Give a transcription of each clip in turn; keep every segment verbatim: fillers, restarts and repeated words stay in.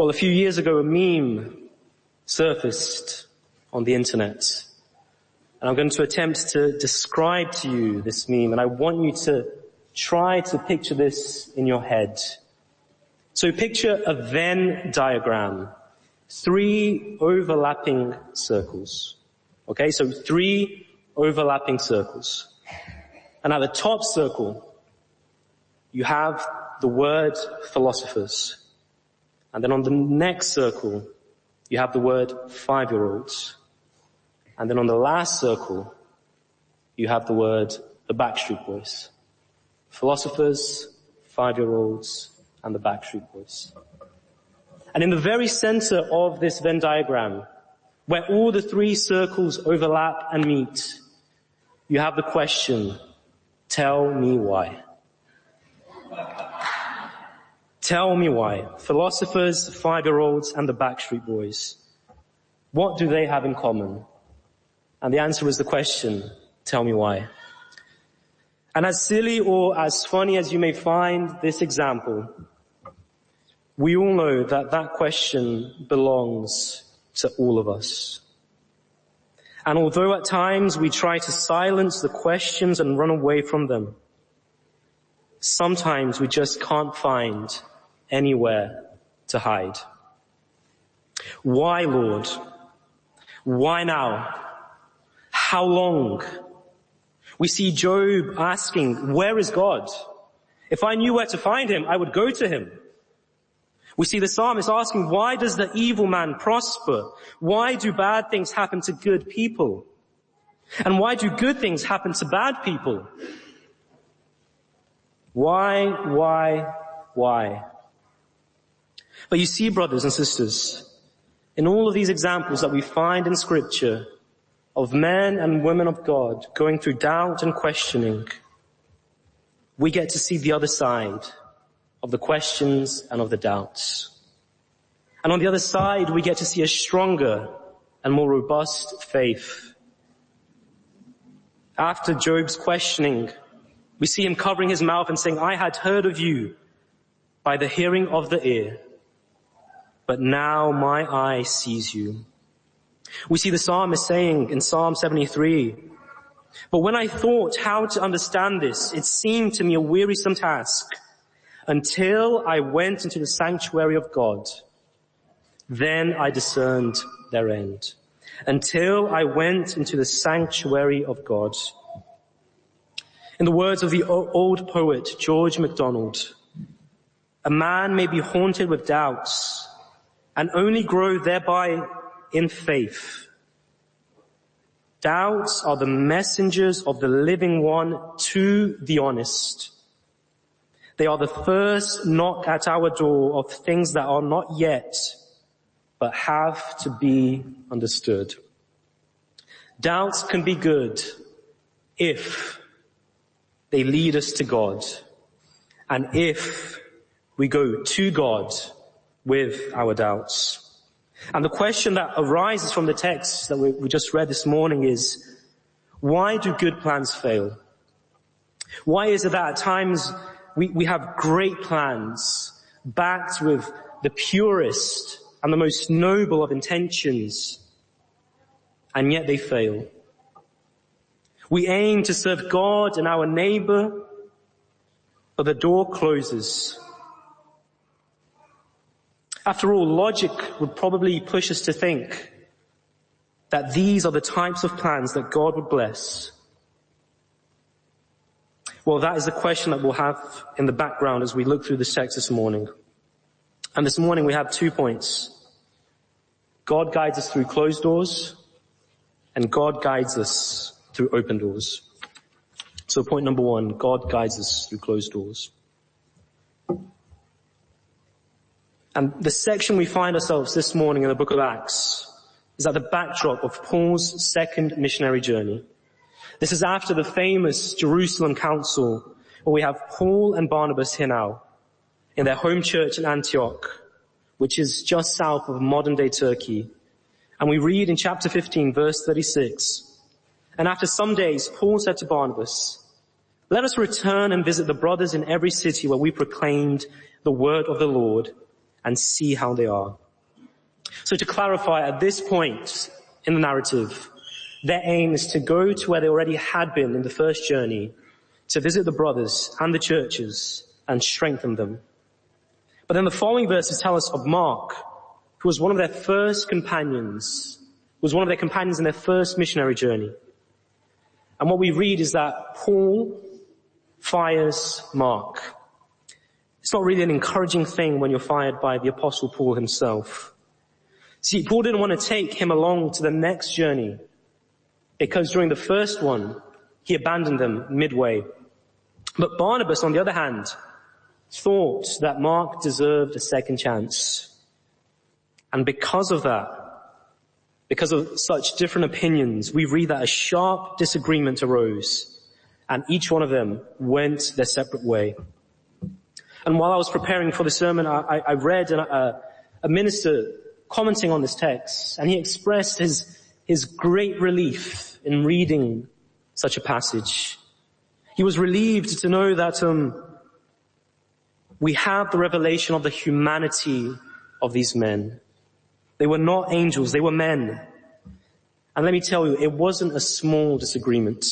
Well, a few years ago, a meme surfaced on the internet. And I'm going to attempt to describe to you this meme, and I want you to try to picture this in your head. So picture a Venn diagram. Three overlapping circles. Okay, so three overlapping circles. And at the top circle, you have the word philosophers. And then on the next circle, you have the word five-year-olds. And then on the last circle, you have the word the Backstreet Boys. Philosophers, five-year-olds, and the Backstreet Boys. And in the very center of this Venn diagram, where all the three circles overlap and meet, you have the question, tell me why. Tell me why. Philosophers, five-year-olds, and the Backstreet Boys. What do they have in common? And the answer is the question, tell me why. And as silly or as funny as you may find this example, we all know that that question belongs to all of us. And although at times we try to silence the questions and run away from them, sometimes we just can't find anywhere to hide. Why, Lord? Why now? How long? We see Job asking, where is God? If I knew where to find him, I would go to him. We see the psalmist asking, why does the evil man prosper? Why do bad things happen to good people? And why do good things happen to bad people? Why, why, why? But you see, brothers and sisters, in all of these examples that we find in Scripture of men and women of God going through doubt and questioning, we get to see the other side of the questions and of the doubts. And on the other side, we get to see a stronger and more robust faith. After Job's questioning, we see him covering his mouth and saying, I had heard of you by the hearing of the ear, but now my eye sees you. We see the psalmist saying in Psalm seventy-three, but when I thought how to understand this, it seemed to me a wearisome task until I went into the sanctuary of God. Then I discerned their end. Until I went into the sanctuary of God. In the words of the old poet George MacDonald, a man may be haunted with doubts and only grow thereby in faith. Doubts are the messengers of the living one to the honest. They are the first knock at our door of things that are not yet, but have to be understood. Doubts can be good if they lead us to God, and if we go to God with our doubts. And the question that arises from the text that we, we just read this morning is, why do good plans fail? Why is it that at times we, we have great plans backed with the purest and the most noble of intentions, and yet they fail? We aim to serve God and our neighbor, but the door closes. After all, logic would probably push us to think that these are the types of plans that God would bless. Well, that is the question that we'll have in the background as we look through this text this morning. And this morning we have two points. God guides us through closed doors, and God guides us through open doors. So point number one, God guides us through closed doors. And the section we find ourselves this morning in the book of Acts is at the backdrop of Paul's second missionary journey. This is after the famous Jerusalem Council, where we have Paul and Barnabas here now in their home church in Antioch, which is just south of modern-day Turkey. And we read in chapter fifteen, verse thirty-six, and after some days, Paul said to Barnabas, let us return and visit the brothers in every city where we proclaimed the word of the Lord, and see how they are. So to clarify, at this point in the narrative, their aim is to go to where they already had been in the first journey, to visit the brothers and the churches and strengthen them. But then the following verses tell us of Mark, who was one of their first companions, was one of their companions in their first missionary journey. And what we read is that Paul fires Mark. It's not really an encouraging thing when you're fired by the Apostle Paul himself. See, Paul didn't want to take him along to the next journey because during the first one, he abandoned them midway. But Barnabas, on the other hand, thought that Mark deserved a second chance. And because of that, because of such different opinions, we read that a sharp disagreement arose, and each one of them went their separate way. And while I was preparing for the sermon, I, I read a, a minister commenting on this text, and he expressed his, his great relief in reading such a passage. He was relieved to know that um, we have the revelation of the humanity of these men. They were not angels, they were men. And let me tell you, it wasn't a small disagreement.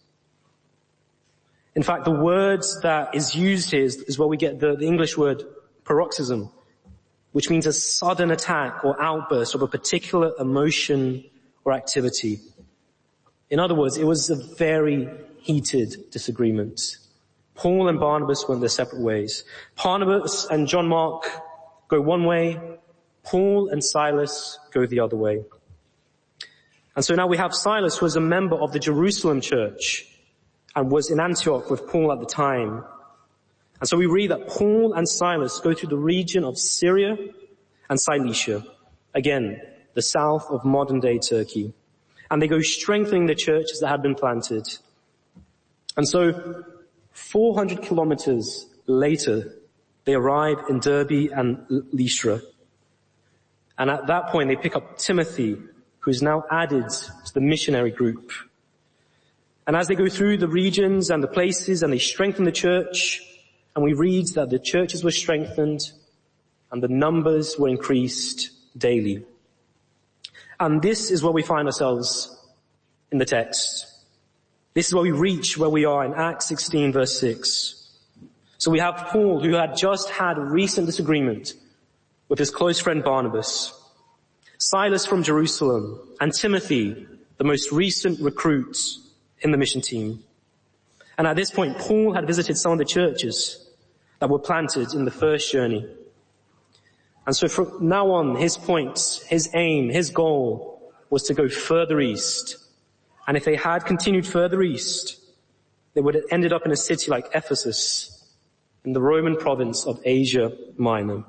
In fact, the word that is used here is, is where we get the, the English word paroxysm, which means a sudden attack or outburst of a particular emotion or activity. In other words, it was a very heated disagreement. Paul and Barnabas went their separate ways. Barnabas and John Mark go one way. Paul and Silas go the other way. And so now we have Silas, who was a member of the Jerusalem church and was in Antioch with Paul at the time. And so we read that Paul and Silas go through the region of Syria and Cilicia, again, the south of modern-day Turkey. And they go strengthening the churches that had been planted. And so four hundred kilometers later, they arrive in Derbe and Lystra. And at that point, they pick up Timothy, who is now added to the missionary group. And as they go through the regions and the places and they strengthen the church, and we read that the churches were strengthened and the numbers were increased daily. And this is where we find ourselves in the text. This is where we reach where we are in Acts sixteen verse six. So we have Paul, who had just had a recent disagreement with his close friend Barnabas, Silas from Jerusalem, and Timothy, the most recent recruit in the mission team. And at this point, Paul had visited some of the churches that were planted in the first journey. And so from now on, his point, his aim, his goal was to go further east. And if they had continued further east, they would have ended up in a city like Ephesus in the Roman province of Asia Minor.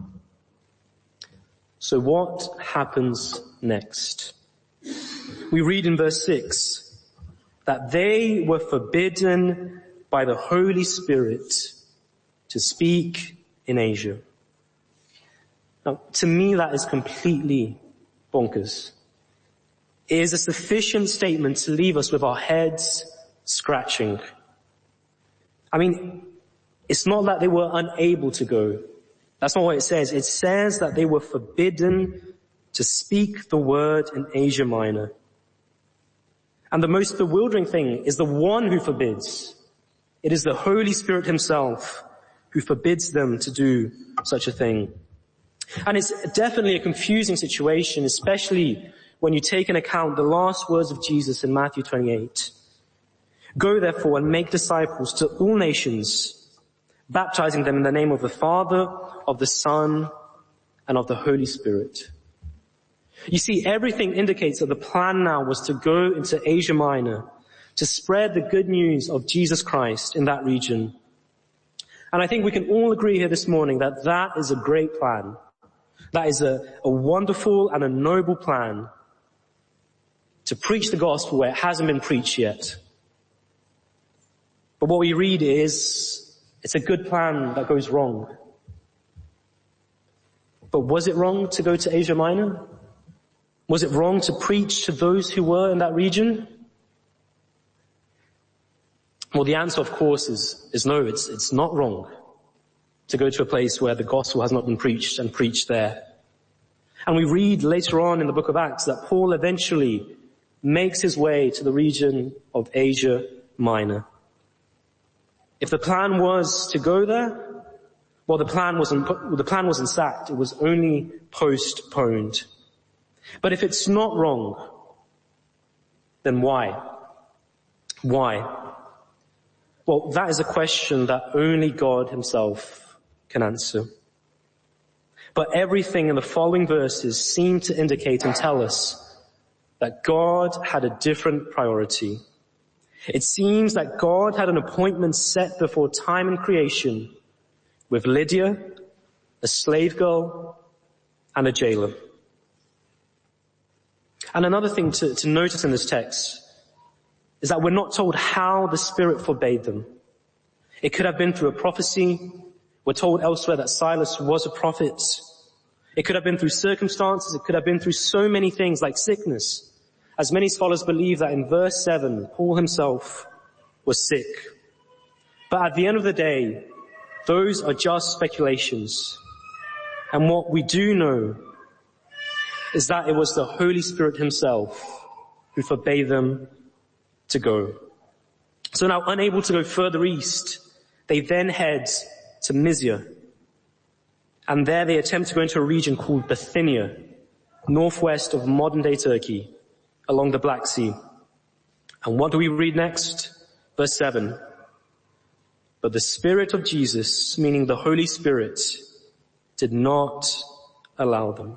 So what happens next? We read in verse six that they were forbidden by the Holy Spirit to speak in Asia. Now, to me, that is completely bonkers. It is a sufficient statement to leave us with our heads scratching. I mean, it's not that they were unable to go. That's not what it says. It says that they were forbidden to speak the word in Asia Minor. And the most bewildering thing is the one who forbids. It is the Holy Spirit himself who forbids them to do such a thing. And it's definitely a confusing situation, especially when you take into account the last words of Jesus in Matthew twenty-eight. Go therefore and make disciples to all nations, baptizing them in the name of the Father, of the Son, and of the Holy Spirit. You see, everything indicates that the plan now was to go into Asia Minor, to spread the good news of Jesus Christ in that region. And I think we can all agree here this morning that that is a great plan. That is a, a wonderful and a noble plan to preach the gospel where it hasn't been preached yet. But what we read is, it's a good plan that goes wrong. But was it wrong to go to Asia Minor? Was it wrong to preach to those who were in that region? Well, the answer, of course, is, is no, it's, it's not wrong to go to a place where the gospel has not been preached and preached there. And we read later on in the book of Acts that Paul eventually makes his way to the region of Asia Minor. If the plan was to go there, well, the plan wasn't, the plan wasn't sacked. It was only postponed. But if it's not wrong, then why? Why? Well, that is a question that only God himself can answer. But everything in the following verses seem to indicate and tell us that God had a different priority. It seems that God had an appointment set before time and creation with Lydia, a slave girl, and a jailer. And another thing to, to notice in this text is that we're not told how the Spirit forbade them. It could have been through a prophecy. We're told elsewhere that Silas was a prophet. It could have been through circumstances. It could have been through so many things like sickness. As many scholars believe that in verse seven, Paul himself was sick. But at the end of the day, those are just speculations. And what we do know is that it was the Holy Spirit himself who forbade them to go. So now, unable to go further east, they then head to Mysia. And there they attempt to go into a region called Bithynia, northwest of modern-day Turkey, along the Black Sea. And what do we read next? Verse seven. But the Spirit of Jesus, meaning the Holy Spirit, did not allow them.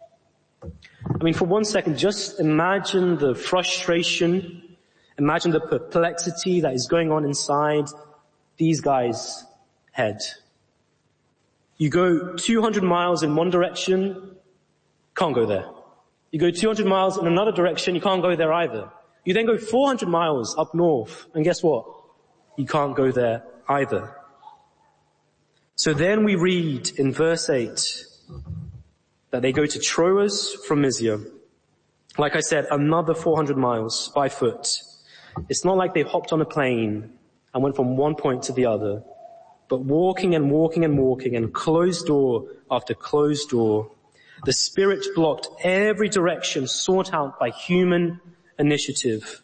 I mean, for one second, just imagine the frustration, imagine the perplexity that is going on inside these guys' head. You go two hundred miles in one direction, can't go there. You go two hundred miles in another direction, you can't go there either. You then go four hundred miles up north, and guess what? You can't go there either. So then we read in verse eight that they go to Troas from Mysia. Like I said, another four hundred miles by foot. It's not like they hopped on a plane and went from one point to the other, but walking and walking and walking and closed door after closed door. The Spirit blocked every direction sought out by human initiative.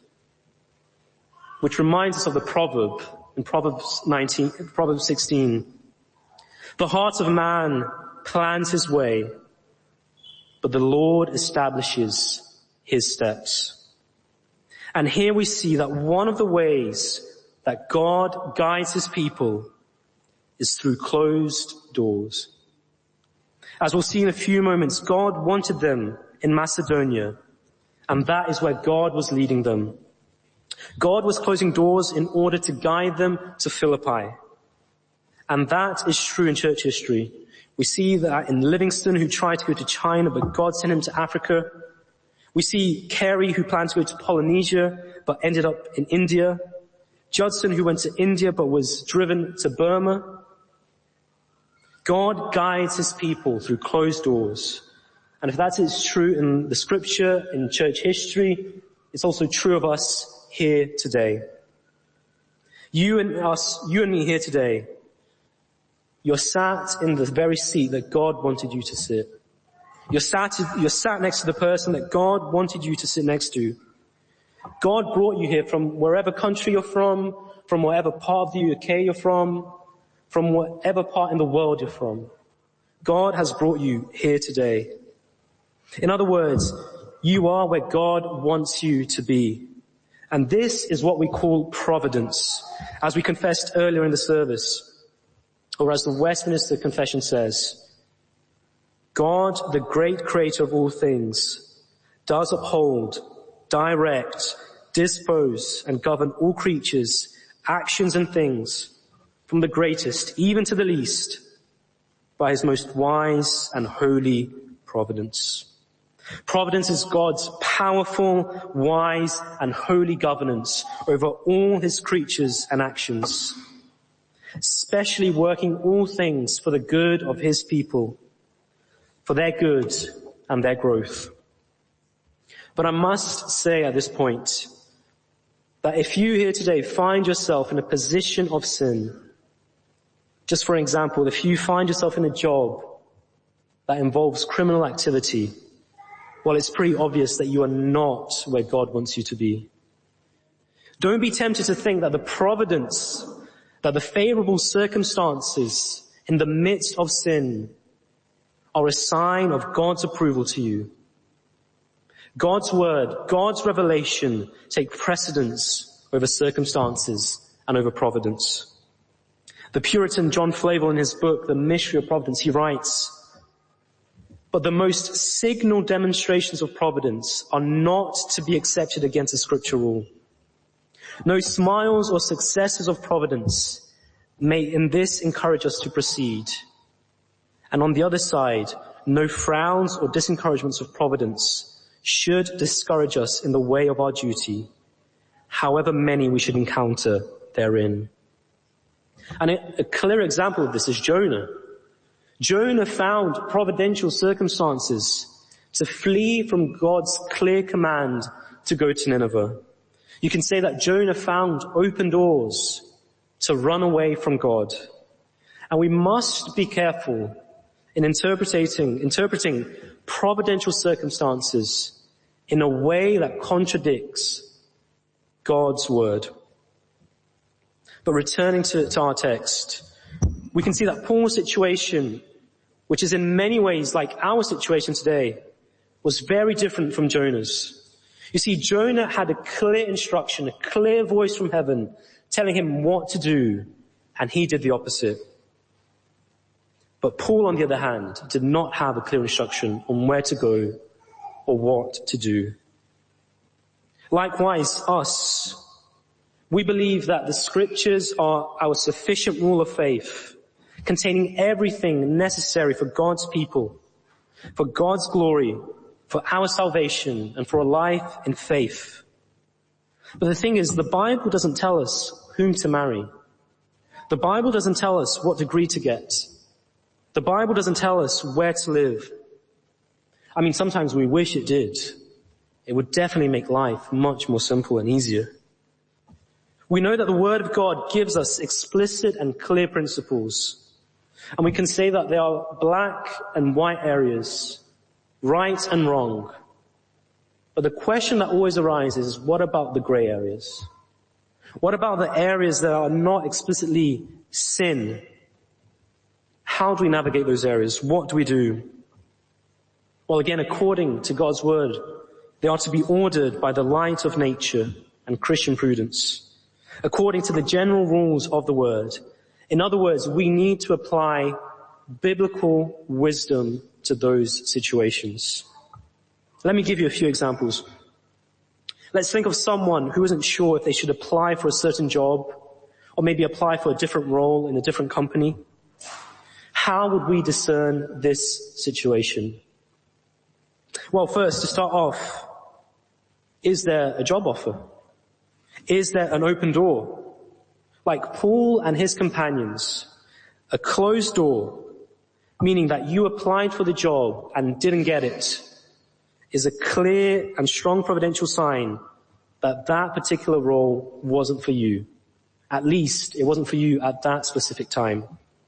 Which reminds us of the proverb in Proverbs nineteen, Proverbs sixteen. The heart of man plans his way, but the Lord establishes his steps. And here we see that one of the ways that God guides his people is through closed doors. As we'll see in a few moments, God wanted them in Macedonia, and that is where God was leading them. God was closing doors in order to guide them to Philippi. And that is true in church history. We see that in Livingston, who tried to go to China, but God sent him to Africa. We see Carey, who planned to go to Polynesia, but ended up in India. Judson, who went to India, but was driven to Burma. God guides his people through closed doors. And if that is true in the scripture, in church history, it's also true of us here today. You and us, you and me here today, you're sat in the very seat that God wanted you to sit. You're sat, you're sat next to the person that God wanted you to sit next to. God brought you here from wherever country you're from, from whatever part of the U K you're from, from whatever part in the world you're from. God has brought you here today. In other words, you are where God wants you to be. And this is what we call providence, as we confessed earlier in the service, or as the Westminster Confession says. God, the great creator of all things, does uphold, direct, dispose, and govern all creatures, actions and things, from the greatest even to the least, by his most wise and holy providence. Providence is God's powerful, wise, and holy governance over all his creatures and actions, especially working all things for the good of his people, for their good and their growth. But I must say at this point that if you here today find yourself in a position of sin, Just for example, if you find yourself in a job that involves criminal activity, well, it's pretty obvious that you are not where God wants you to be. Don't be tempted to think that the providence, that the favorable circumstances in the midst of sin are a sign of God's approval to you. God's word, God's revelation take precedence over circumstances and over providence. The Puritan John Flavel, in his book, The Mystery of Providence, he writes, "But the most signal demonstrations of providence are not to be accepted against the scripture rule. No smiles or successes of providence may in this encourage us to proceed. And on the other side, no frowns or disencouragements of providence should discourage us in the way of our duty, however many we should encounter therein." And a clear example of this is Jonah. Jonah found providential circumstances to flee from God's clear command to go to Nineveh. You can say that Jonah found open doors to run away from God. And we must be careful in interpreting, interpreting providential circumstances in a way that contradicts God's word. But returning to, to our text, we can see that Paul's situation, which is in many ways like our situation today, was very different from Jonah's. You see, Jonah had a clear instruction, a clear voice from heaven telling him what to do, and he did the opposite. But Paul, on the other hand, did not have a clear instruction on where to go or what to do. Likewise, us, we believe that the scriptures are our sufficient rule of faith, containing everything necessary for God's people, for God's glory, for our salvation, and for a life in faith. But the thing is, the Bible doesn't tell us whom to marry. The Bible doesn't tell us what degree to get. The Bible doesn't tell us where to live. I mean, sometimes we wish it did. It would definitely make life much more simple and easier. We know that the Word of God gives us explicit and clear principles. And we can say that there are black and white areas, right and wrong. But the question that always arises is, what about the gray areas? What about the areas that are not explicitly sin? How do we navigate those areas? What do we do? Well, again, according to God's word, they are to be ordered by the light of nature and Christian prudence, according to the general rules of the word. In other words, we need to apply biblical wisdom to those situations. Let me give you a few examples. Let's think of someone who isn't sure if they should apply for a certain job or maybe apply for a different role in a different company. How would we discern this situation? Well, first, to start off, is there a job offer? Is there an open door? Like Paul and his companions, a closed door, meaning that you applied for the job and didn't get it, is a clear and strong providential sign that that particular role wasn't for you. At least it wasn't for you at that specific time.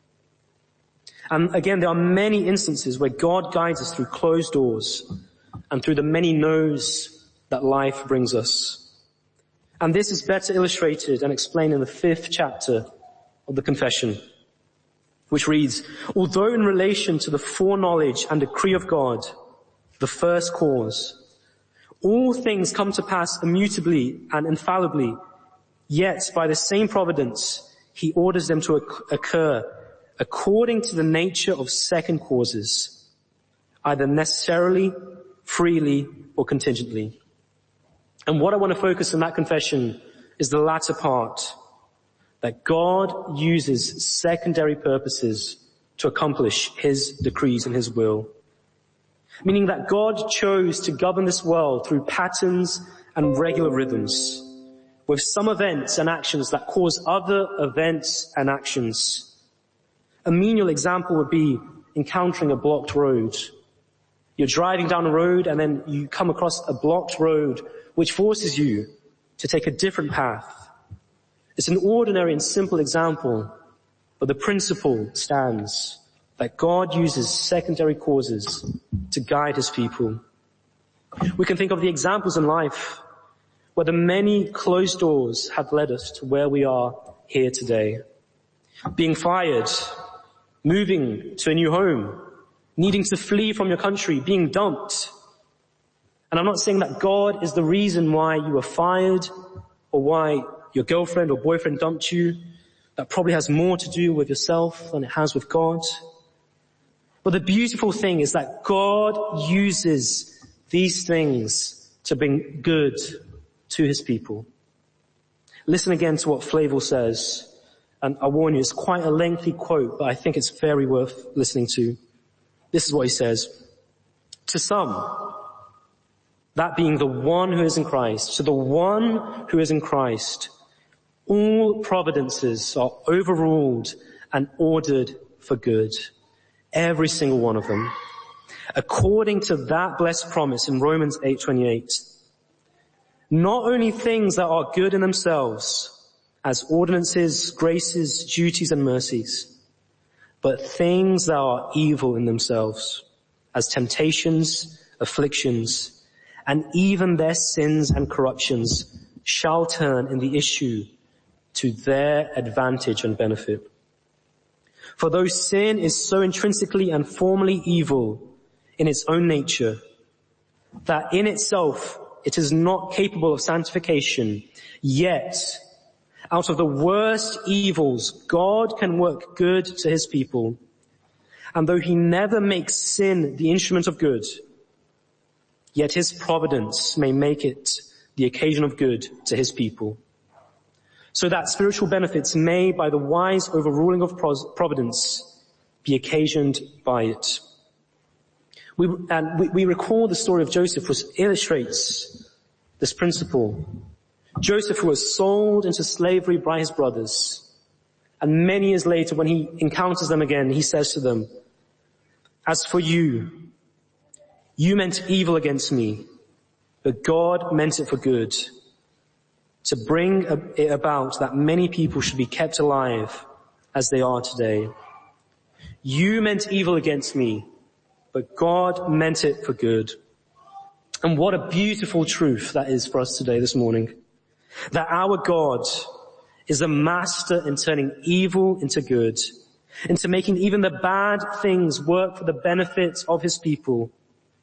And again, there are many instances where God guides us through closed doors and through the many no's that life brings us. And this is better illustrated and explained in the fifth chapter of the Confession, which reads, "Although in relation to the foreknowledge and decree of God, the first cause, all things come to pass immutably and infallibly, yet by the same providence he orders them to occur according to the nature of second causes, either necessarily, freely, or contingently." And what I want to focus on that confession is the latter part, that God uses secondary purposes to accomplish his decrees and his will. Meaning that God chose to govern this world through patterns and regular rhythms, with some events and actions that cause other events and actions. A menial example would be encountering a blocked road. You're driving down a road and then you come across a blocked road which forces you to take a different path. It's an ordinary and simple example, But the principle stands that God uses secondary causes to guide his people. We can think of the examples in life where the many closed doors have led us to where we are here today. Being fired, moving to a new home, needing to flee from your country, being dumped. And I'm not saying that God is the reason why you were fired or why your girlfriend or boyfriend dumped you. That probably has more to do with yourself than it has with God. But the beautiful thing is that God uses these things to bring good to his people. Listen again to what Flavel says. And I warn you, it's quite a lengthy quote, but I think it's very worth listening to. This is what he says. To some, that being the one who is in Christ, to the one who is in Christ, all providences are overruled and ordered for good. Every single one of them. According to that blessed promise in Romans eight twenty-eight. Not only things that are good in themselves, as ordinances, graces, duties, and mercies, but things that are evil in themselves, as temptations, afflictions, and even their sins and corruptions shall turn in the issue to their advantage and benefit. For though sin is so intrinsically and formally evil in its own nature, that in itself it is not capable of sanctification, yet out of the worst evils God can work good to his people. And though he never makes sin the instrument of good, yet his providence may make it the occasion of good to his people. So that spiritual benefits may, by the wise overruling of providence, be occasioned by it. We, and we, we recall the story of Joseph, which illustrates this principle. Joseph, who was sold into slavery by his brothers, and many years later when he encounters them again, he says to them, as for you, you meant evil against me, but God meant it for good, to bring it about that many people should be kept alive as they are today. You meant evil against me, but God meant it for good. And what a beautiful truth that is for us today, this morning. That our God is a master in turning evil into good, into making even the bad things work for the benefit of his people.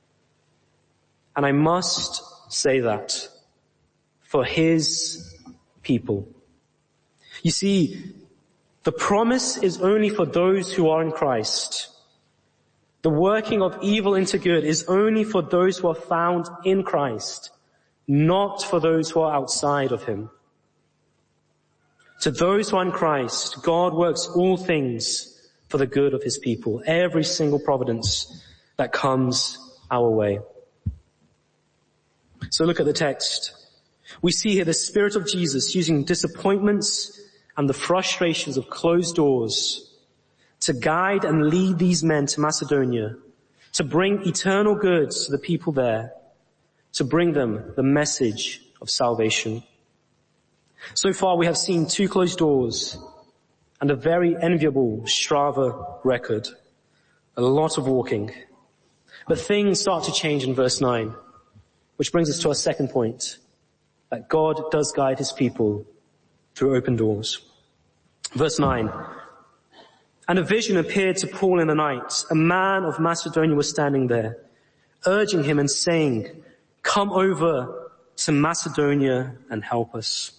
And I must say that for his people. You see, the promise is only for those who are in Christ. The working of evil into good is only for those who are found in Christ, not for those who are outside of him. To those who are in Christ, God works all things for the good of his people, every single providence that comes our way. So look at the text. We see here the Spirit of Jesus using disappointments and the frustrations of closed doors to guide and lead these men to Macedonia, to bring eternal goods to the people there, to bring them the message of salvation. So far we have seen two closed doors and a very enviable Strava record. A lot of walking. But things start to change in verse nine, which brings us to our second point, that God does guide his people through open doors. Verse nine. And a vision appeared to Paul in the night. A man of Macedonia was standing there, urging him and saying, come over to Macedonia and help us.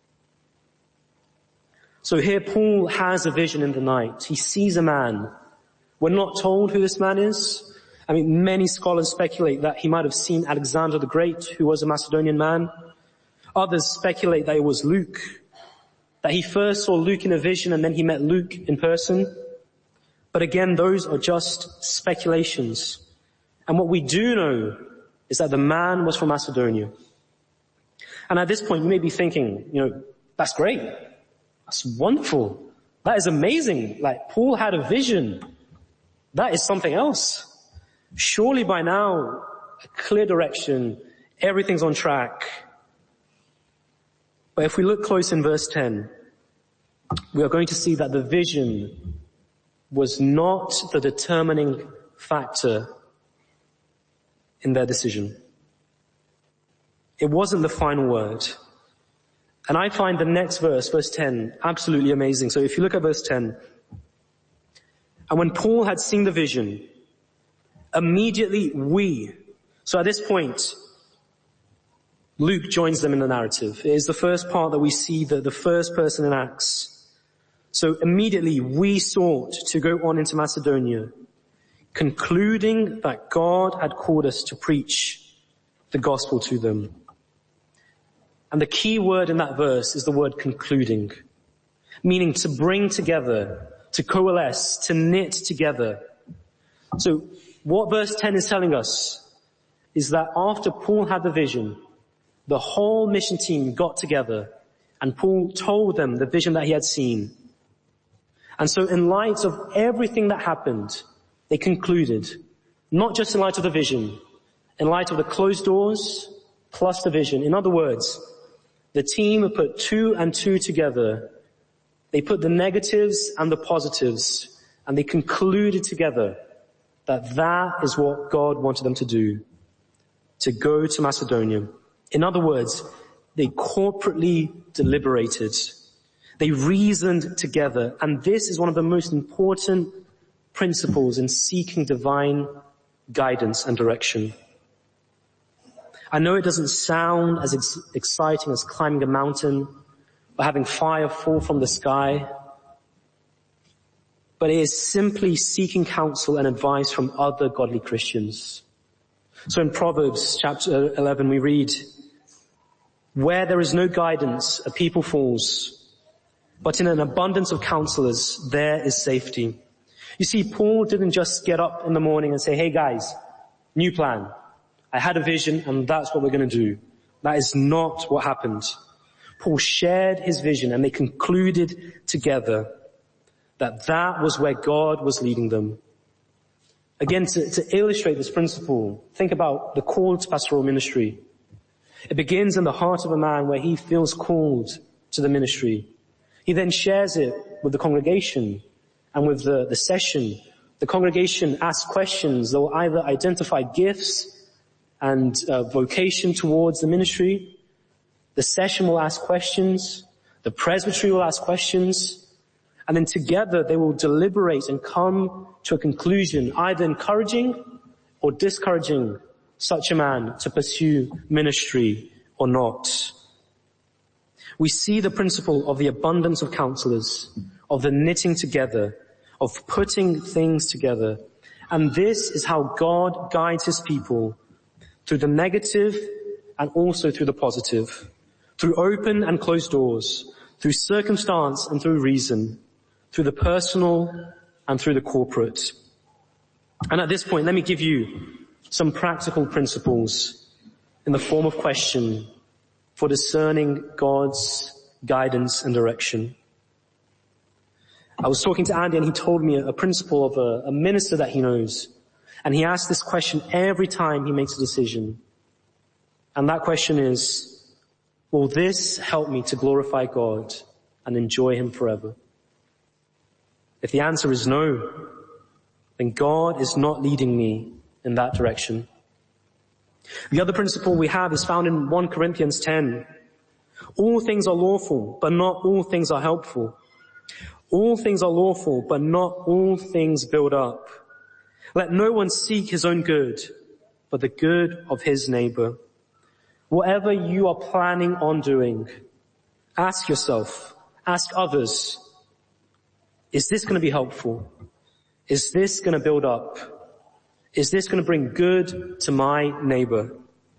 So here Paul has a vision in the night. He sees a man. We're not told who this man is. I mean, many scholars speculate that he might have seen Alexander the Great, who was a Macedonian man. Others speculate that it was Luke, that he first saw Luke in a vision and then he met Luke in person. But again, those are just speculations. And what we do know is that the man was from Macedonia. And at this point, you may be thinking, you know, that's great. That's wonderful. That is amazing. Like, Paul had a vision. That is something else. Surely by now, a clear direction, everything's on track. But if we look close in verse ten, we are going to see that the vision was not the determining factor in their decision. It wasn't the final word. And I find the next verse, verse ten, absolutely amazing. So if you look at verse ten, and when Paul had seen the vision, immediately we, so at this point, Luke joins them in the narrative. It is the first part that we see the, the first person in Acts. So immediately we sought to go on into Macedonia, concluding that God had called us to preach the gospel to them. And the key word in that verse is the word concluding, meaning to bring together, to coalesce, to knit together. So what verse ten is telling us is that after Paul had the vision, the whole mission team got together and Paul told them the vision that he had seen. And so in light of everything that happened, they concluded, not just in light of the vision, in light of the closed doors plus the vision. In other words, the team put two and two together. They put the negatives and the positives, and they concluded together that that is what God wanted them to do, to go to Macedonia. In other words, they corporately deliberated. They reasoned together, and this is one of the most important principles in seeking divine guidance and direction. I know it doesn't sound as ex- exciting as climbing a mountain or having fire fall from the sky, but it is simply seeking counsel and advice from other godly Christians. So in Proverbs chapter eleven we read, "Where there is no guidance, a people falls, but in an abundance of counselors, there is safety." You see, Paul didn't just get up in the morning and say, "Hey guys, new plan. I had a vision and that's what we're going to do." That is not what happened. Paul shared his vision and they concluded together that that was where God was leading them. Again, to, to illustrate this principle, think about the call to pastoral ministry. It begins in the heart of a man where he feels called to the ministry. He then shares it with the congregation and with the, the session. The congregation asks questions. They'll either identify gifts and uh, vocation towards the ministry. The session will ask questions. The presbytery will ask questions. And then together they will deliberate and come to a conclusion, either encouraging or discouraging such a man to pursue ministry or not. We see the principle of the abundance of counselors, of the knitting together, of putting things together. And this is how God guides his people through the negative and also through the positive, through open and closed doors, through circumstance and through reason, through the personal and through the corporate. And at this point, let me give you some practical principles in the form of question for discerning God's guidance and direction. I was talking to Andy and he told me a principle of a, a minister that he knows. And he asks this question every time he makes a decision. And that question is, will this help me to glorify God and enjoy him forever? If the answer is no, then God is not leading me in that direction. The other principle we have is found in First Corinthians ten. All things are lawful, but not all things are helpful. All things are lawful, but not all things build up. Let no one seek his own good, but the good of his neighbor. Whatever you are planning on doing, ask yourself, ask others, is this going to be helpful? Is this going to build up? Is this going to bring good to my neighbor?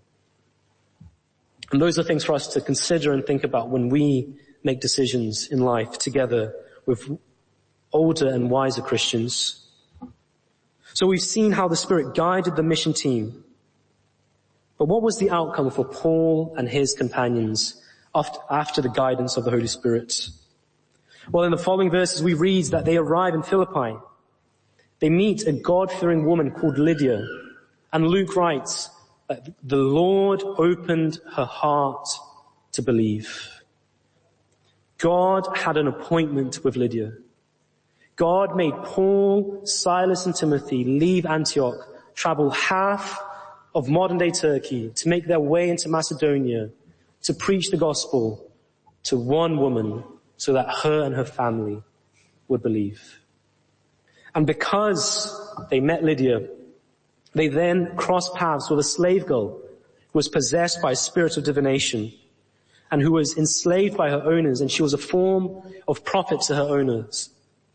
And those are things for us to consider and think about when we make decisions in life together with older and wiser Christians. So we've seen how the Spirit guided the mission team. But what was the outcome for Paul and his companions after, after the guidance of the Holy Spirit? Well, in the following verses we read that they arrive in Philippi. They meet a God-fearing woman called Lydia. And Luke writes that the Lord opened her heart to believe. God had an appointment with Lydia. God made Paul, Silas, and Timothy leave Antioch, travel half of modern-day Turkey to make their way into Macedonia to preach the gospel to one woman so that her and her family would believe. And because they met Lydia, they then crossed paths with a slave girl who was possessed by a spirit of divination and who was enslaved by her owners, and she was a form of prophet to her owners.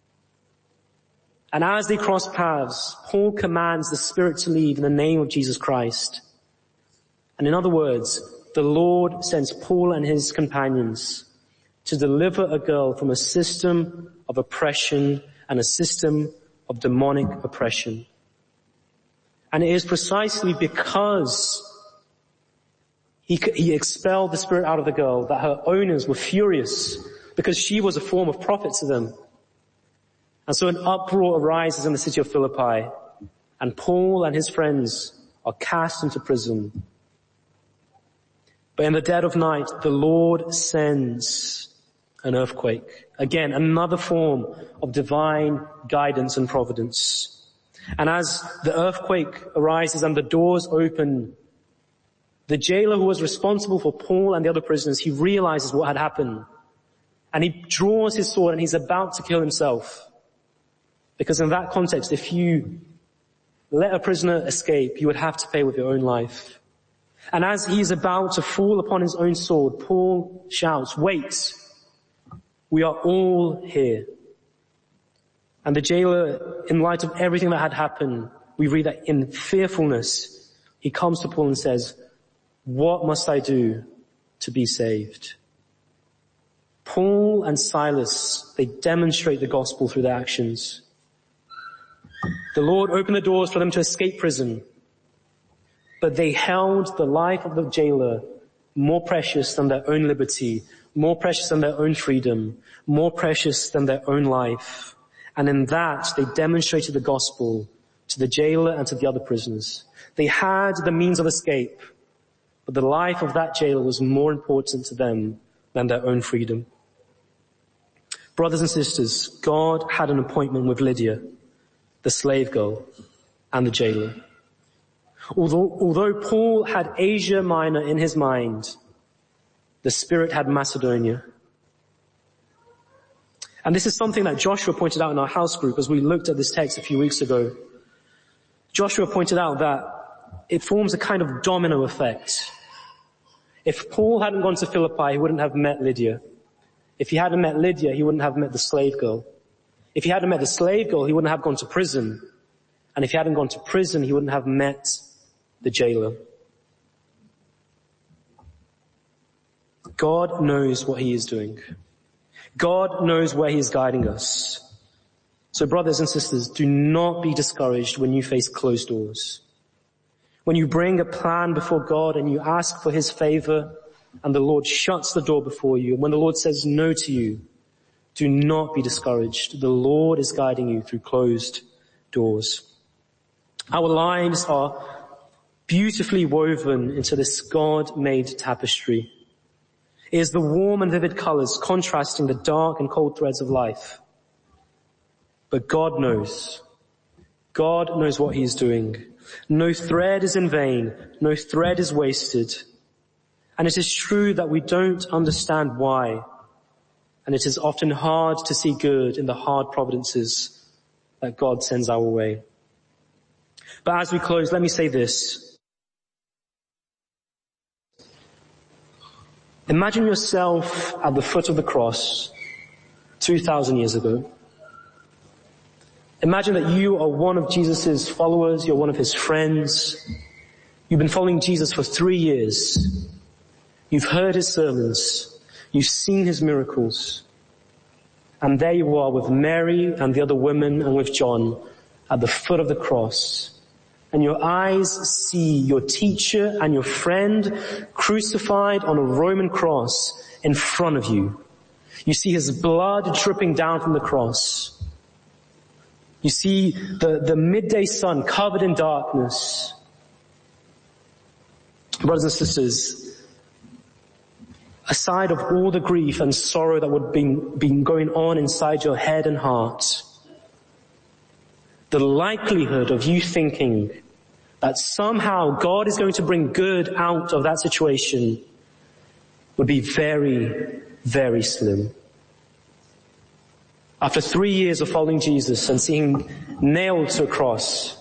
And as they cross paths, Paul commands the spirit to leave in the name of Jesus Christ. And in other words, the Lord sends Paul and his companions to deliver a girl from a system of oppression and a system of demonic oppression. And it is precisely because he, he expelled the spirit out of the girl that her owners were furious, because she was a form of prophet to them. And so an uproar arises in the city of Philippi, and Paul and his friends are cast into prison. But in the dead of night, the Lord sends an earthquake. Again, another form of divine guidance and providence. And as the earthquake arises and the doors open, the jailer who was responsible for Paul and the other prisoners, he realizes what had happened. And he draws his sword and he's about to kill himself. Because in that context, if you let a prisoner escape, you would have to pay with your own life. And as he's about to fall upon his own sword, Paul shouts, "Wait, we are all here." And the jailer, in light of everything that had happened, we read that in fearfulness, he comes to Paul and says, "What must I do to be saved?" Paul and Silas, they demonstrate the gospel through their actions. The Lord opened the doors for them to escape prison, but they held the life of the jailer more precious than their own liberty, more precious than their own freedom, more precious than their own life. And in that, they demonstrated the gospel to the jailer and to the other prisoners. They had the means of escape, but the life of that jailer was more important to them than their own freedom. Brothers and sisters, God had an appointment with Lydia, the slave girl, and the jailer. Although, although Paul had Asia Minor in his mind, the Spirit had Macedonia. And this is something that Joshua pointed out in our house group as we looked at this text a few weeks ago. Joshua pointed out that it forms a kind of domino effect. If Paul hadn't gone to Philippi, he wouldn't have met Lydia. If he hadn't met Lydia, he wouldn't have met the slave girl. If he hadn't met the slave girl, he wouldn't have gone to prison. And if he hadn't gone to prison, he wouldn't have met the jailer. God knows what he is doing. God knows where he is guiding us. So brothers and sisters, do not be discouraged when you face closed doors. When you bring a plan before God and you ask for his favor and the Lord shuts the door before you, and when the Lord says no to you, do not be discouraged. The Lord is guiding you through closed doors. Our lives are beautifully woven into this God-made tapestry. It is the warm and vivid colors contrasting the dark and cold threads of life. But God knows. God knows what he is doing. No thread is in vain. No thread is wasted. And it is true that we don't understand why. And it is often hard to see good in the hard providences that God sends our way. But as we close, let me say this. Imagine yourself at the foot of the cross two thousand years ago. Imagine that you are one of Jesus' followers, you're one of his friends. You've been following Jesus for three years. You've heard his sermons. You've seen his miracles. And there you are with Mary and the other women and with John at the foot of the cross. And your eyes see your teacher and your friend crucified on a Roman cross in front of you. You see his blood dripping down from the cross. You see the, the midday sun covered in darkness. Brothers and sisters, aside of all the grief and sorrow that would have been, been going on inside your head and heart, the likelihood of you thinking that somehow God is going to bring good out of that situation would be very, very slim. After three years of following Jesus and seeing him nailed to a cross,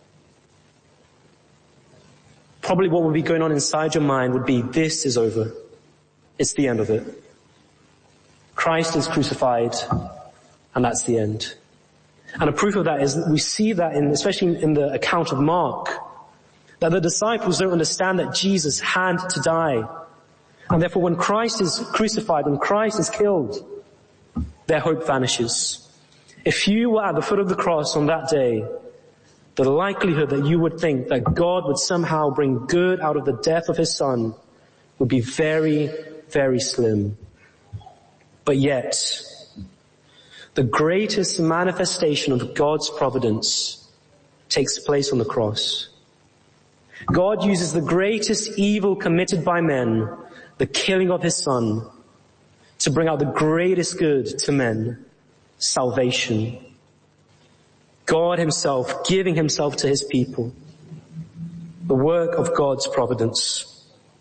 probably what would be going on inside your mind would be, this is over. It's the end of it. Christ is crucified, and that's the end. And a proof of that is that we see that in, especially in the account of Mark, that the disciples don't understand that Jesus had to die. And therefore when Christ is crucified, when Christ is killed, their hope vanishes. If you were at the foot of the cross on that day, the likelihood that you would think that God would somehow bring good out of the death of his son would be very, very slim. But yet, the greatest manifestation of God's providence takes place on the cross. God uses the greatest evil committed by men, the killing of his son, to bring out the greatest good to men, salvation. God himself giving himself to his people. The work of God's providence.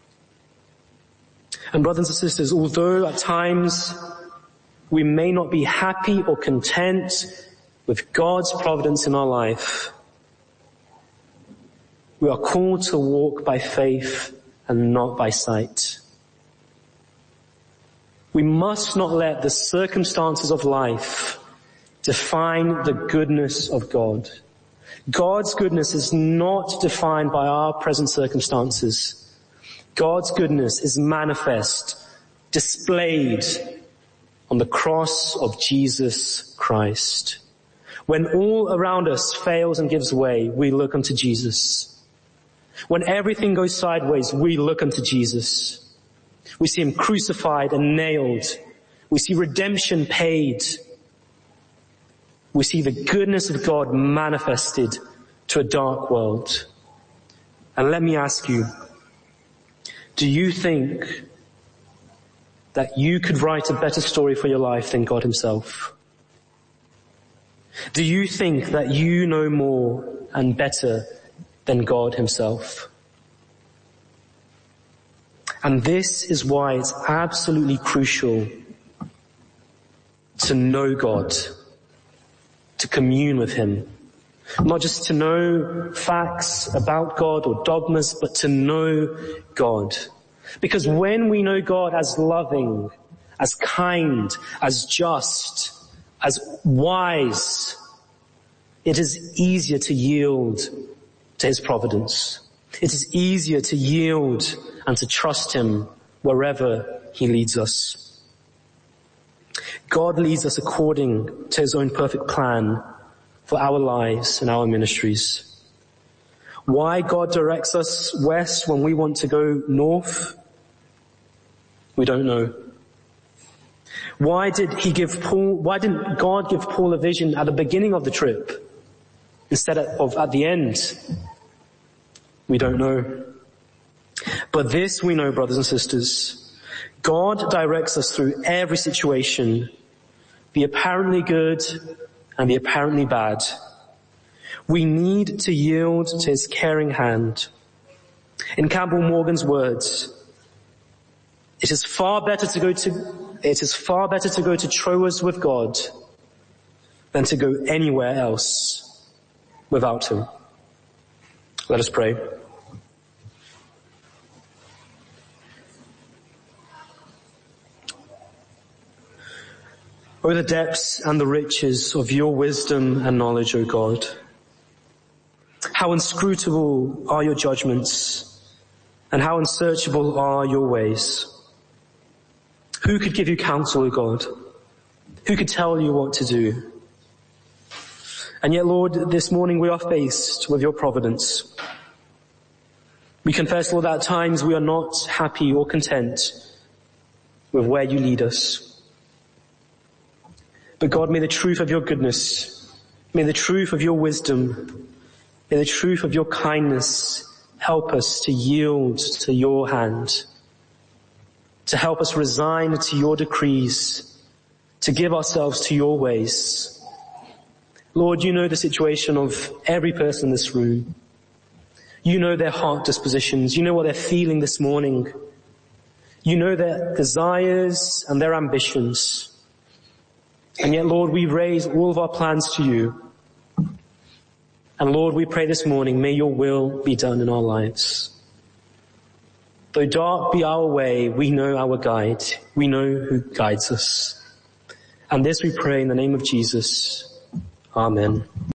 And brothers and sisters, although at times we may not be happy or content with God's providence in our life, we are called to walk by faith and not by sight. We must not let the circumstances of life define the goodness of God. God's goodness is not defined by our present circumstances. God's goodness is manifest, displayed on the cross of Jesus Christ. When all around us fails and gives way, we look unto Jesus. When everything goes sideways, we look unto Jesus. We see him crucified and nailed. We see redemption paid. We see the goodness of God manifested to a dark world. And let me ask you, do you think that you could write a better story for your life than God himself? Do you think that you know more and better than God himself? And this is why it's absolutely crucial to know God, to commune with him. Not just to know facts about God or dogmas, but to know God. Because when we know God as loving, as kind, as just, as wise, it is easier to yield to his providence. It is easier to yield and to trust him wherever he leads us. God leads us according to his own perfect plan for our lives and our ministries. Why God directs us west when we want to go north, we don't know. Why did he give Paul, why didn't God give Paul a vision at the beginning of the trip instead of at the end? We don't know. But this we know, brothers and sisters, God directs us through every situation, the apparently good and the apparently bad. We need to yield to his caring hand. In Campbell Morgan's words, it is far better to go to, it is far better to go to Troas with God than to go anywhere else without him. Let us pray. O the depths and the riches of your wisdom and knowledge, O God. How inscrutable are your judgments, and how unsearchable are your ways. Who could give you counsel, O God? Who could tell you what to do? And yet, Lord, this morning we are faced with your providence. We confess, Lord, that at times we are not happy or content with where you lead us. But God, may the truth of your goodness, may the truth of your wisdom, may the truth of your kindness help us to yield to your hand. to help us resign to your decrees, to give ourselves to your ways. Lord, you know the situation of every person in this room. You know their heart dispositions. You know what they're feeling this morning. You know their desires and their ambitions. And yet, Lord, we raise all of our plans to you. And Lord, we pray this morning, may your will be done in our lives. Though dark be our way, we know our guide. We know who guides us. And this we pray in the name of Jesus. Amen.